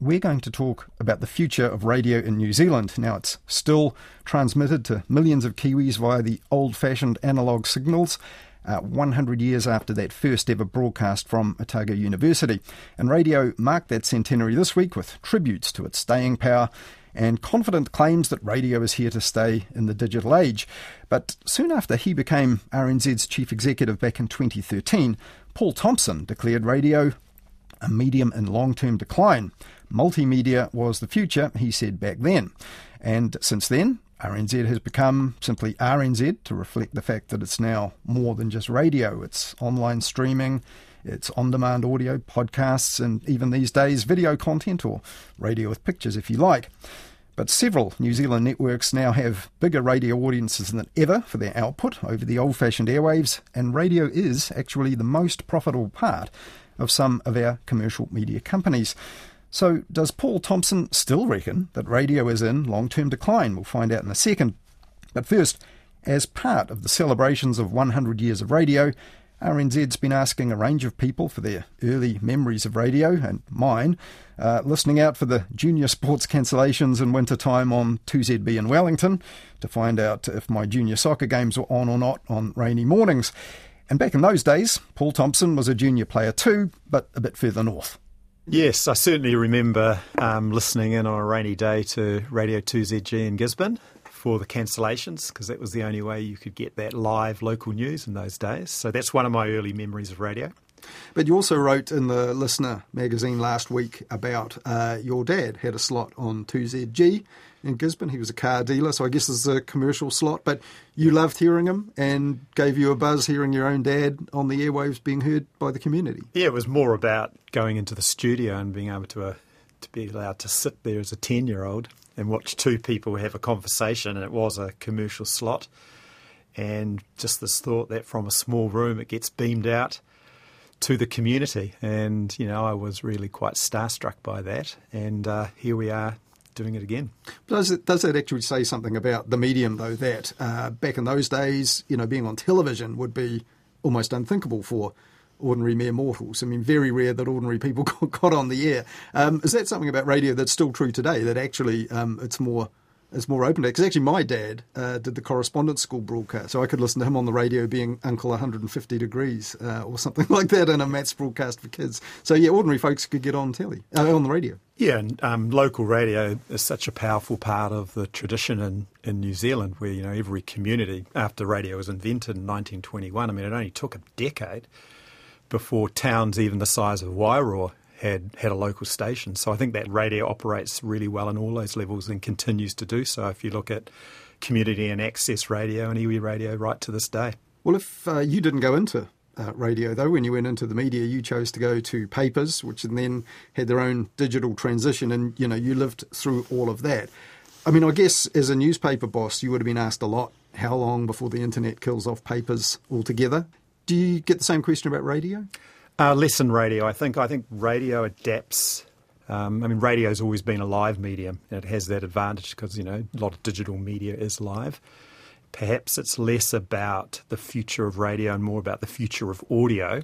we're going to talk about the future of radio in New Zealand. Now, it's still transmitted to millions of Kiwis via the old-fashioned analogue signals, 100 years after that first ever broadcast from Otago University. And radio marked that centenary this week with tributes to its staying power and confident claims that radio is here to stay in the digital age. But soon after he became RNZ's chief executive back in 2013, Paul Thompson declared radio a medium in long-term decline. Multimedia was the future, he said back then. And since then, RNZ has become simply RNZ to reflect the fact that it's now more than just radio. It's online streaming, it's on-demand audio, podcasts, and even these days video content, or radio with pictures if you like. But several New Zealand networks now have bigger radio audiences than ever for their output over the old-fashioned airwaves, and radio is actually the most profitable part of some of our commercial media companies. So does Paul Thompson still reckon that radio is in long-term decline? We'll find out in a second. But first, as part of the celebrations of 100 years of radio, RNZ's been asking a range of people for their early memories of radio, and mine, listening out for the junior sports cancellations in winter time on 2ZB in Wellington to find out if my junior soccer games were on or not on rainy mornings. And back in those days, Paul Thompson was a junior player too, but a bit further north. Yes, I certainly remember listening in on a rainy day to Radio 2ZG in Gisborne for the cancellations, because that was the only way you could get that live local news in those days. So that's one of my early memories of radio. But you also wrote in the Listener magazine last week about your dad had a slot on 2ZG in Gisborne. He was a car dealer, so I guess this is a commercial slot, but you loved hearing him and gave you a buzz hearing your own dad on the airwaves being heard by the community. Yeah, it was more about going into the studio and being able to be allowed to sit there as a 10-year-old and watch two people have a conversation, and it was a commercial slot. And just this thought that from a small room it gets beamed out to the community. And, you know, I was really quite starstruck by that. And here we are doing it again. Does that actually say something about the medium, though, that back in those days, you know, being on television would be almost unthinkable for ordinary mere mortals? I mean, very rare that ordinary people got on the air. Is that something about radio that's still true today, that actually it's more open? Because actually my dad did the correspondence school broadcast, so I could listen to him on the radio being Uncle 150 Degrees or something like that in a maths broadcast for kids. So yeah, ordinary folks could get on on the radio. Yeah, and local radio is such a powerful part of the tradition in New Zealand, where, you know, every community, after radio was invented in 1921, I mean, it only took a decade before towns even the size of Wairoa had a local station. So I think that radio operates really well on all those levels and continues to do so if you look at community and access radio and iwi radio right to this day. Well, if you didn't go into radio, though, when you went into the media, you chose to go to papers, which then had their own digital transition, and, you know, you lived through all of that. I mean, I guess as a newspaper boss, you would have been asked a lot, how long before the internet kills off papers altogether? Do you get the same question about radio? Less in radio. I think radio adapts. Radio's always been a live medium, and it has that advantage because, you know, a lot of digital media is live. Perhaps it's less about the future of radio and more about the future of audio,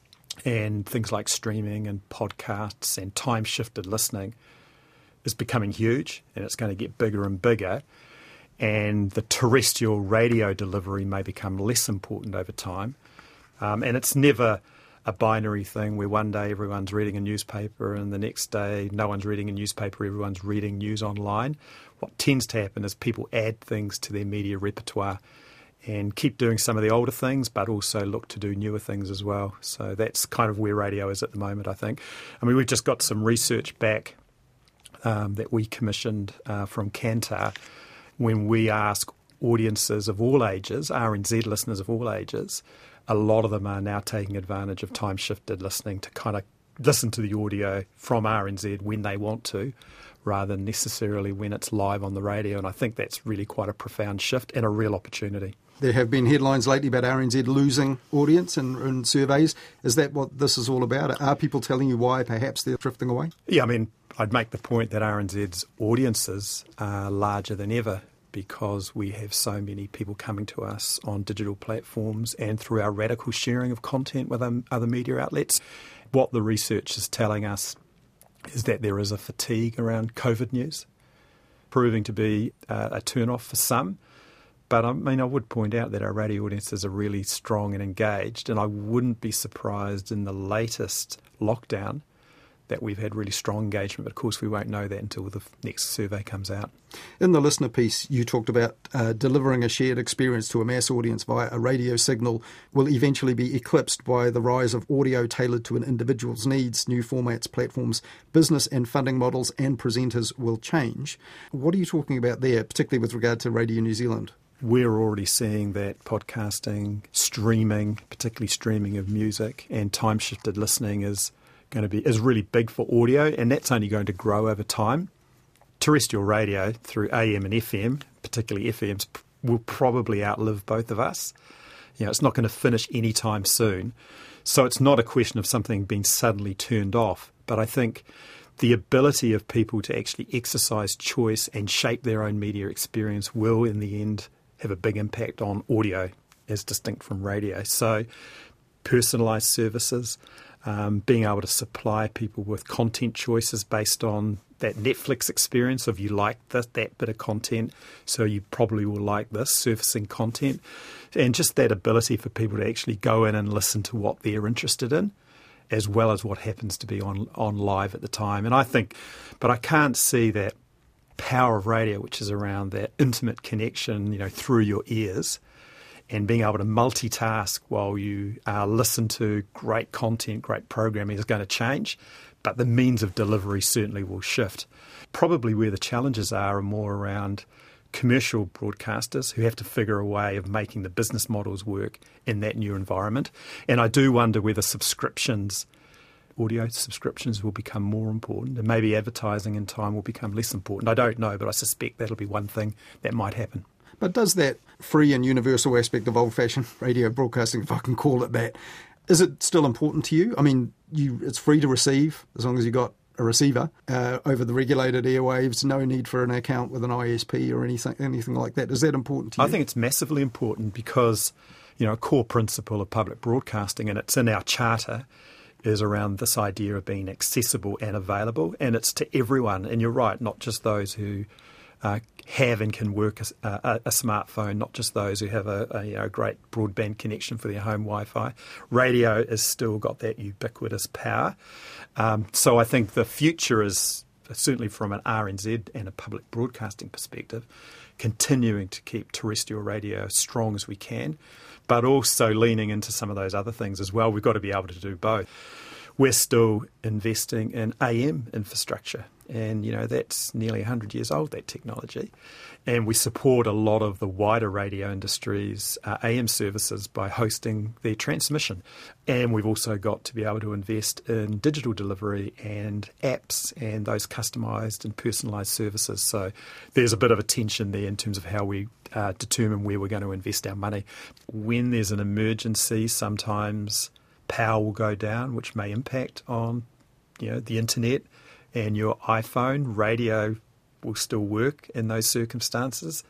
and things like streaming and podcasts and time-shifted listening is becoming huge, and it's going to get bigger and bigger. And the terrestrial radio delivery may become less important over time. And it's never a binary thing where one day everyone's reading a newspaper and the next day no one's reading a newspaper, everyone's reading news online. What tends to happen is people add things to their media repertoire and keep doing some of the older things, but also look to do newer things as well. So that's kind of where radio is at the moment, I think. I mean, we've just got some research back that we commissioned from Kantar when we ask audiences of all ages, RNZ listeners of all ages, a lot of them are now taking advantage of time-shifted listening to kind of listen to the audio from RNZ when they want to, rather than necessarily when it's live on the radio. And I think that's really quite a profound shift and a real opportunity. There have been headlines lately about RNZ losing audience in surveys. Is that what this is all about? Are people telling you why perhaps they're drifting away? Yeah, I mean, I'd make the point that RNZ's audiences are larger than ever, because we have so many people coming to us on digital platforms and through our radical sharing of content with other media outlets. What the research is telling us is that there is a fatigue around COVID news, proving to be a turn-off for some. But I mean, I would point out that our radio audiences are really strong and engaged, and I wouldn't be surprised in the latest lockdown that we've had really strong engagement. But of course, we won't know that until the next survey comes out. In the listener piece, you talked about delivering a shared experience to a mass audience via a radio signal will eventually be eclipsed by the rise of audio tailored to an individual's needs, new formats, platforms, business and funding models, and presenters will change. What are you talking about there, particularly with regard to Radio New Zealand? We're already seeing that podcasting, streaming, particularly streaming of music, and time-shifted listening is really big for audio, and that's only going to grow over time. Terrestrial radio through AM and FM, particularly FMs, will probably outlive both of us. It's not going to finish anytime soon. So it's not a question of something being suddenly turned off, but I think the ability of people to actually exercise choice and shape their own media experience will, in the end, have a big impact on audio as distinct from radio. So personalised services, being able to supply people with content choices based on that Netflix experience of you like that bit of content, so you probably will like this, surfacing content, and just that ability for people to actually go in and listen to what they're interested in, as well as what happens to be on live at the time. And I think, but I can't see that power of radio, which is around that intimate connection, through your ears, and being able to multitask while you listen to great content, great programming is going to change, but the means of delivery certainly will shift. Probably where the challenges are more around commercial broadcasters who have to figure a way of making the business models work in that new environment. And I do wonder whether audio subscriptions will become more important, and maybe advertising in time will become less important. I don't know, but I suspect that'll be one thing that might happen. But does that free and universal aspect of old-fashioned radio broadcasting, if I can call it that, is it still important to you? I mean, it's free to receive as long as you got a receiver over the regulated airwaves, no need for an account with an ISP or anything like that. Is that important to you? I think it's massively important because, a core principle of public broadcasting, and it's in our charter, is around this idea of being accessible and available, and it's to everyone. And you're right, not just those who have and can work a smartphone, not just those who have a great broadband connection for their home Wi-Fi. Radio has still got that ubiquitous power. So I think the future is, certainly from an RNZ and a public broadcasting perspective, continuing to keep terrestrial radio as strong as we can, but also leaning into some of those other things as well. We've got to be able to do both. We're still investing in AM infrastructure, and that's nearly 100 years old, that technology, and we support a lot of the wider radio industry's AM services by hosting their transmission. And we've also got to be able to invest in digital delivery and apps and those customised and personalised services. So there's a bit of a tension there in terms of how we determine where we're going to invest our money. When there's an emergency, sometimes power will go down, which may impact on the internet and your iPhone. Radio will still work in those circumstances,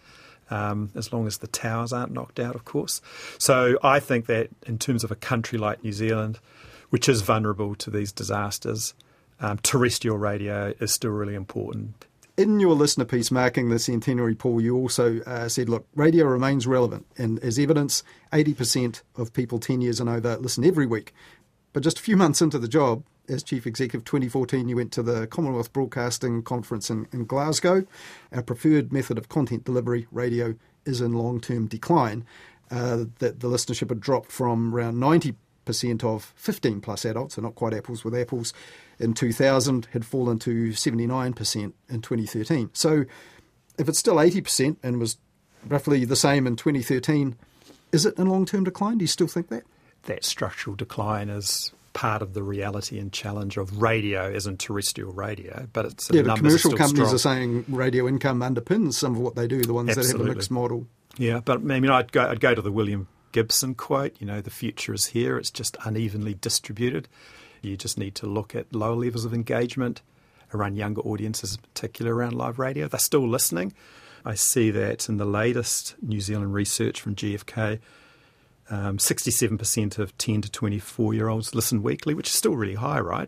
as long as the towers aren't knocked out, of course. So I think that in terms of a country like New Zealand, which is vulnerable to these disasters, terrestrial radio is still really important. In your listener piece marking the centenary, Paul, you also said, look, radio remains relevant, and as evidence, 80% of people 10 years and over listen every week. But just a few months into the job, as Chief Executive 2014, you went to the Commonwealth Broadcasting Conference in Glasgow. Our preferred method of content delivery, radio, is in long-term decline. That the listenership had dropped from around 90% of 15-plus adults, so not quite apples with apples, in 2000, had fallen to 79% in 2013. So if it's still 80% and was roughly the same in 2013, is it in long-term decline? Do you still think that? That structural decline is part of the reality and challenge of radio as in terrestrial radio, but it's the commercial companies are saying radio income underpins some of what they do, the ones that have a mixed model. Yeah, but I mean, I'd go to the William Gibson quote, the future is here, it's just unevenly distributed. You just need to look at lower levels of engagement around younger audiences, in particular around live radio. They're still listening. I see that in the latest New Zealand research from GfK, 67% of 10 to 24-year-olds listen weekly, which is still really high, right?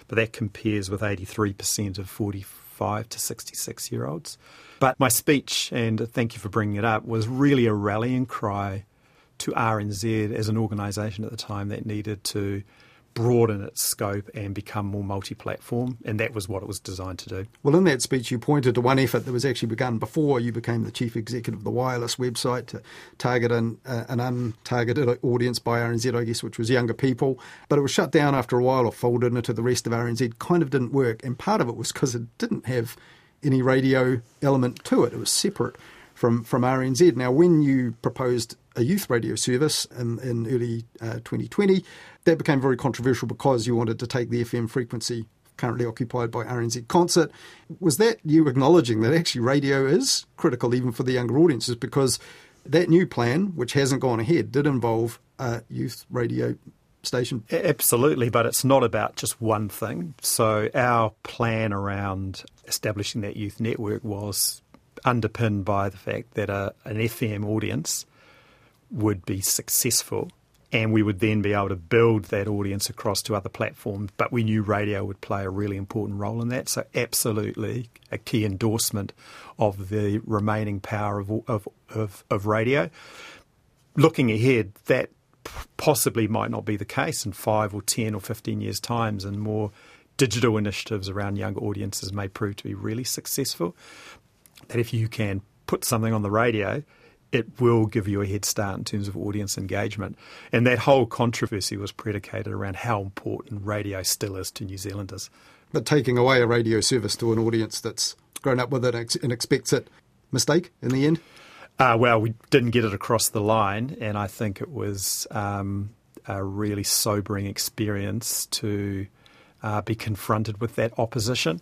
but that compares with 83% of 45 to 66-year-olds. But my speech, and thank you for bringing it up, was really a rallying cry to RNZ as an organisation at the time that needed to broaden its scope and become more multi-platform, and that was what it was designed to do. Well, in that speech you pointed to one effort that was actually begun before you became the chief executive of the Wireless website to target an untargeted audience by RNZ, I guess, which was younger people. But it was shut down after a while or folded into the rest of RNZ. Kind of didn't work, and part of it was because it didn't have any radio element to it. It was separate from RNZ. Now, when you proposed a youth radio service in early 2020, that became very controversial because you wanted to take the FM frequency currently occupied by RNZ Concert. Was that you acknowledging that actually radio is critical even for the younger audiences, because that new plan, which hasn't gone ahead, did involve a youth radio station? Absolutely, but it's not about just one thing. So our plan around establishing that youth network was underpinned by the fact that an FM audience would be successful, and we would then be able to build that audience across to other platforms. But we knew radio would play a really important role in that. So absolutely a key endorsement of the remaining power of radio. Looking ahead, that possibly might not be the case in 5 or 10 or 15 years' times, and more digital initiatives around younger audiences may prove to be really successful. That if you can put something on the radio, it will give you a head start in terms of audience engagement. And that whole controversy was predicated around how important radio still is to New Zealanders. But taking away a radio service to an audience that's grown up with it and expects it, mistake in the end? Well, we didn't get it across the line, and I think it was a really sobering experience to be confronted with that opposition.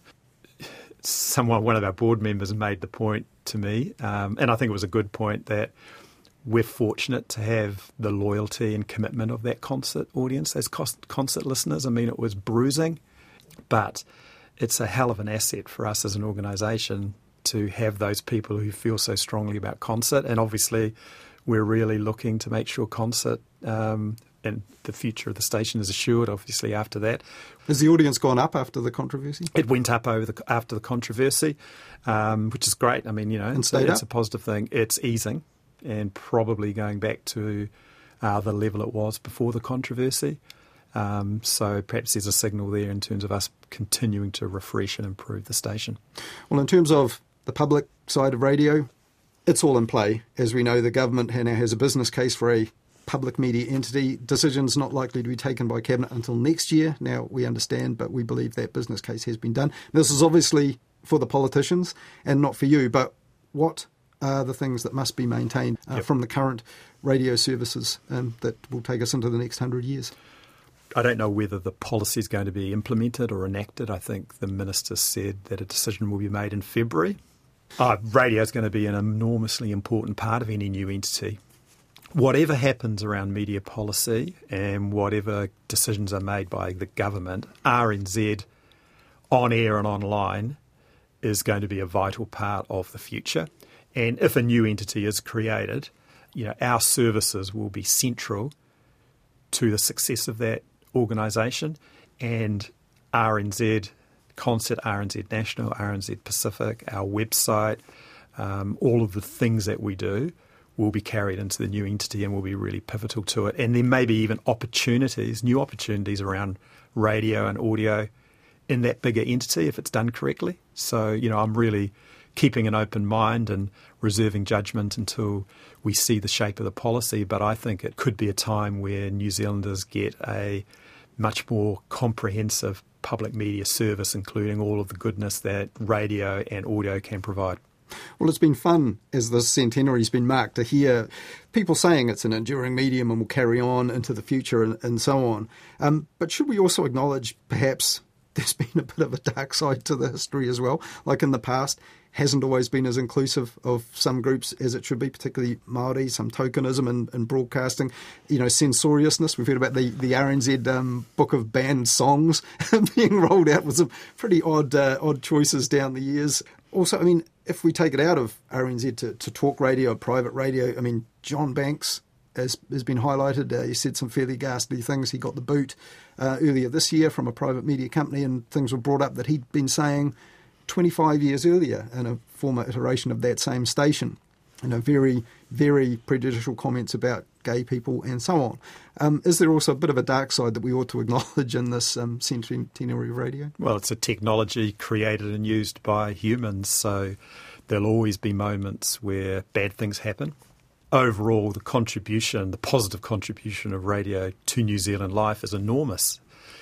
One of our board members made the point to me, and I think it was a good point, that we're fortunate to have the loyalty and commitment of that concert audience as concert listeners. I mean, it was bruising, but it's a hell of an asset for us as an organisation to have those people who feel so strongly about concert. And obviously we're really looking to make sure concert and the future of the station is assured, obviously, after that. Has the audience gone up after the controversy? It went up after the controversy, which is great. I mean, you know, it's a positive thing. It's easing and probably going back to the level it was before the controversy. So perhaps there's a signal there in terms of us continuing to refresh and improve the station. Well, in terms of the public side of radio, it's all in play. As we know, the government now has a business case for a public media entity. Decisions not likely to be taken by Cabinet until next year. Now, we understand, but we believe that business case has been done. This is obviously for the politicians and not for you, but what are the things that must be maintained from the current radio services that will take us into the next 100 years? I don't know whether the policy is going to be implemented or enacted. I think the Minister said that a decision will be made in February. Radio is going to be an enormously important part of any new entity. Whatever happens around media policy and whatever decisions are made by the government, RNZ on air and online is going to be a vital part of the future. And if a new entity is created, you know, our services will be central to the success of that organisation, and RNZ Concert, RNZ National, RNZ Pacific, our website, all of the things that we do will be carried into the new entity and will be really pivotal to it. And there may be even new opportunities around radio and audio in that bigger entity if it's done correctly. So, you know, I'm really keeping an open mind and reserving judgment until we see the shape of the policy. But I think it could be a time where New Zealanders get a much more comprehensive public media service, including all of the goodness that radio and audio can provide. Well, it's been fun as the centenary's been marked to hear people saying it's an enduring medium and will carry on into the future and so on. But should we also acknowledge perhaps there's been a bit of a dark side to the history as well? Like in the past, hasn't always been as inclusive of some groups as it should be, particularly Māori, some tokenism in broadcasting, you know, censoriousness. We've heard about the RNZ book of banned songs being rolled out with some pretty odd choices down the years. Also, I mean, if we take it out of RNZ to talk radio or private radio, I mean, John Banks as has been highlighted. He said some fairly ghastly things. He got the boot earlier this year from a private media company, and things were brought up that he'd been saying 25 years earlier in a former iteration of that same station. Very, very prejudicial comments about gay people and so on. Is there also a bit of a dark side that we ought to acknowledge in this centenary of radio? Well, it's a technology created and used by humans, so there'll always be moments where bad things happen. Overall, the positive contribution of radio to New Zealand life is enormous.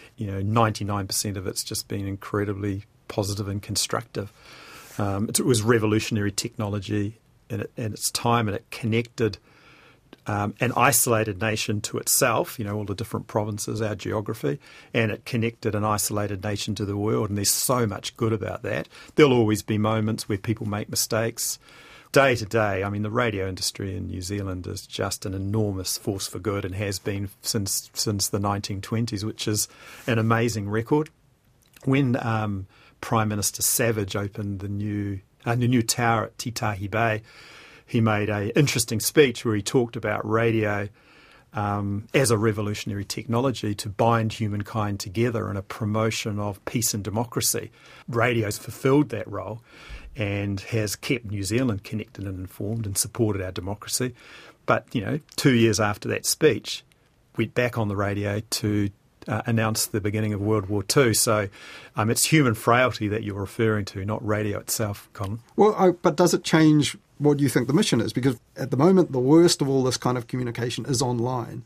99% of it's just been incredibly positive and constructive. It was revolutionary technology in its time, and it connected an isolated nation to itself, all the different provinces, our geography, and it connected an isolated nation to the world, and there's so much good about that. There'll always be moments where people make mistakes. Day to day, the radio industry in New Zealand is just an enormous force for good and has been since the 1920s, which is an amazing record. When Prime Minister Savage opened the new tower at Titahi Bay, he made an interesting speech where he talked about radio as a revolutionary technology to bind humankind together in a promotion of peace and democracy. Radio's fulfilled that role and has kept New Zealand connected and informed and supported our democracy. But, 2 years after that speech, went back on the radio to announce the beginning of World War II. So it's human frailty that you're referring to, not radio itself, Colin. Well, but does it change what you think the mission is? Because at the moment, the worst of all this kind of communication is online.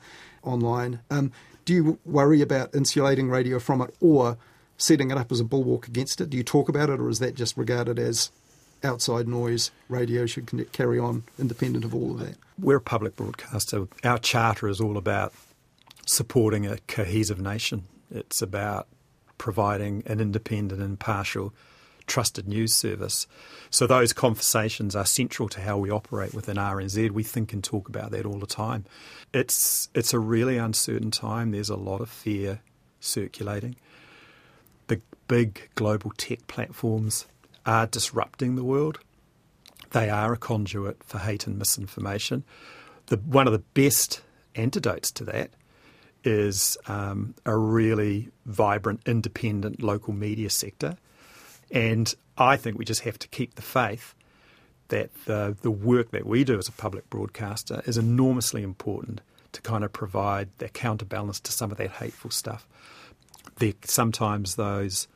Do you worry about insulating radio from it or setting it up as a bulwark against it? Do you talk about it, or is that just regarded as outside noise? Radio should carry on independent of all of that. We're a public broadcaster. Our charter is all about supporting a cohesive nation. It's about providing an independent, impartial, trusted news service. So those conversations are central to how we operate within RNZ. We think and talk about that all the time. It's a really uncertain time. There's a lot of fear circulating. The big global tech platforms are disrupting the world. They are a conduit for hate and misinformation. One of the best antidotes to that is a really vibrant, independent local media sector. And I think we just have to keep the faith that the work that we do as a public broadcaster is enormously important to kind of provide that counterbalance to some of that hateful stuff. Sometimes those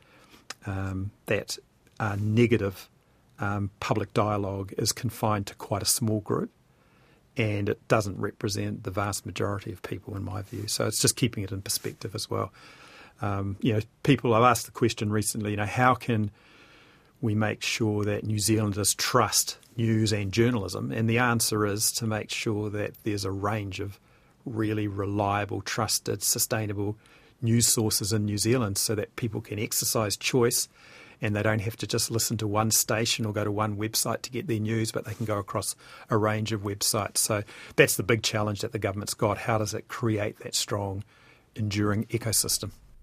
that negative public dialogue is confined to quite a small group, and it doesn't represent the vast majority of people, in my view. So it's just keeping it in perspective as well. People have asked the question recently, how can we make sure that New Zealanders trust news and journalism? And the answer is to make sure that there's a range of really reliable, trusted, sustainable news sources in New Zealand so that people can exercise choice and they don't have to just listen to one station or go to one website to get their news, but they can go across a range of websites. So that's the big challenge that the government's got. How does it create that strong, enduring ecosystem?